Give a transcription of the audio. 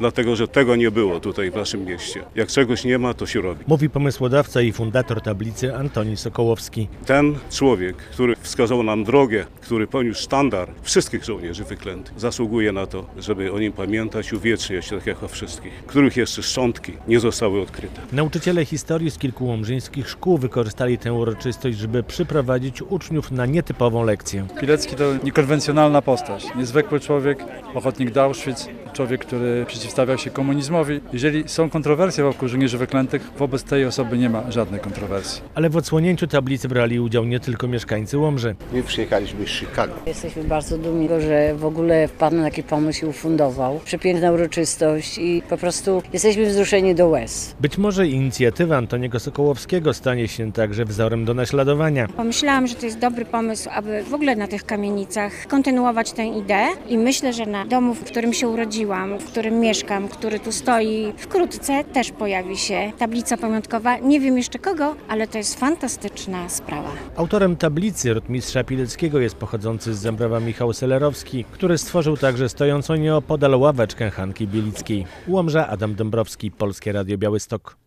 dlatego że tego nie było tutaj w naszym mieście. Jak czegoś nie ma, to się robi. Mówi pomysłodawca i fundator tablicy Antoni Sokołowski. Ten człowiek, który wskazał nam drogę, który poniósł sztandar wszystkich żołnierzy wyklętych, zasługuje na to, żeby o nim pamiętać i uwieczniać, tak jak o wszystkich, których jeszcze szczątki nie zostały odkryte. Nauczyciele historii z kilku łomżyńskich szkół wykorzystali tę uroczystość, żeby przyprowadzić uczniów na nietypową lekcję. Pilecki to niekonwencjonalna postać, niezwykły człowiek, ochotnik do Auschwitz, człowiek, który przeciwstawiał się komunizmowi. Jeżeli są kontrowersje wokół żołnierzy wyklętych, wobec tej osoby nie ma żadnej kontrowersji. Ale w odsłonięciu tablicy brali udział nie tylko mieszkańcy Łomży. My przyjechaliśmy z Chicago. Jesteśmy bardzo dumni, że w ogóle wpadł na taki pomysł i ufundował. Przepiękna uroczystość i po prostu jesteśmy wzruszeni do łez. Być może inicjatywa Antoniego Sokołowskiego stanie się także wzorem do naśladowania. Pomyślałam, że to jest dobry pomysł, aby w ogóle na tych kamienicach kontynuować tę ideę i myślę, że na domu, w którym się urodziłam, w którym mieszkam, który tu stoi, wkrótce też pojawi się tablica pamiątkowa. Nie wiem jeszcze kogo, ale to jest fantastyczna sprawa. Autorem tablicy rotmistrza Pileckiego jest pochodzący z Zębrowa Michał Selerowski, który stworzył także stojącą nieopodal ławeczkę Hanki Bielickiej. Łomża, Adam Dąbrowski, Polskie Radio Białystok.